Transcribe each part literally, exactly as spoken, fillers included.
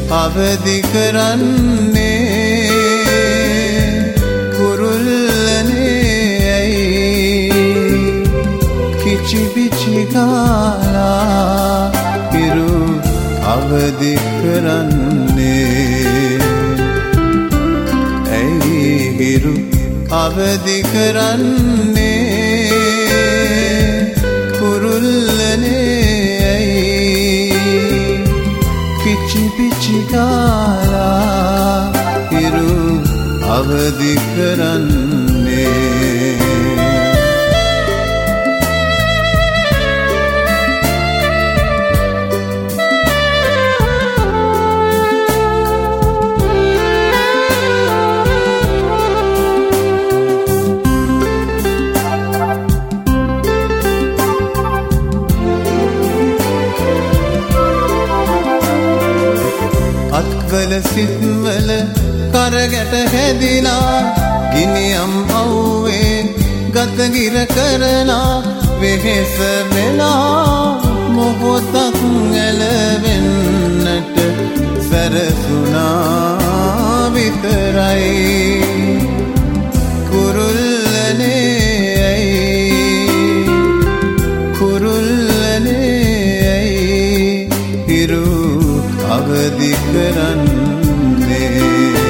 අවදි කරන්නේ කුරුල්ලනේ ඇයි කිචි පිචි ගාලා හිරු අවදි කරන්නේ ඇයි හිරු අවදි කරන්නේ කුරුල්ලනේ ඇයි කිචි පිචි ගාලා හිරු අවදි කරන්නේ අත්වල සිත්වල කරගැට හැදිලා ගිනියම් අවුවේ ගතගිර කරලා වෙහෙස වෙලා මොහොතක් ඇලවෙන්නට සැරසුණා විතරයි කුරුල්ලනේ ඇයි කුරුල්ලනේ ඇයි හිරු අවදි කරන්නේ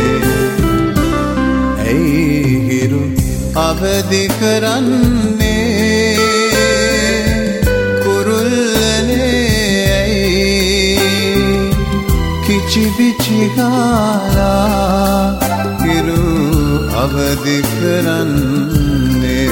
ඇයි හිරු අවදි කරන්නේ කුරුල්ලනේ ඇයි කිචි පිචි ගාලා හිරු අවදි කරන්නේ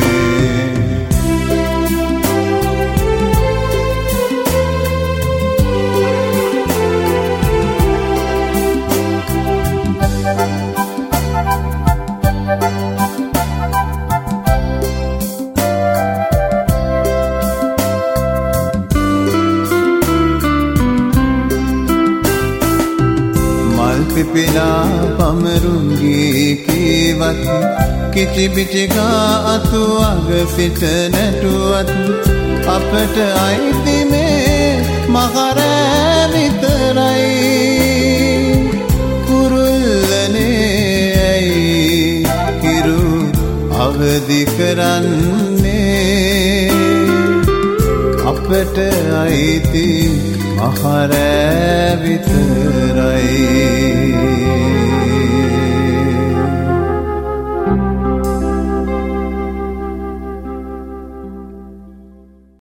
පිපිලා පමරුන්ගේ කීවත් කිචි පිචි ගා අතු අග සිට නැටුවත් අපට අයිති මේ මහරෑ විතරයි කුරුල්ලනේ ඇයි හිරු අවදි කරන්නේ අපට අයිති මහරෑ විතරයි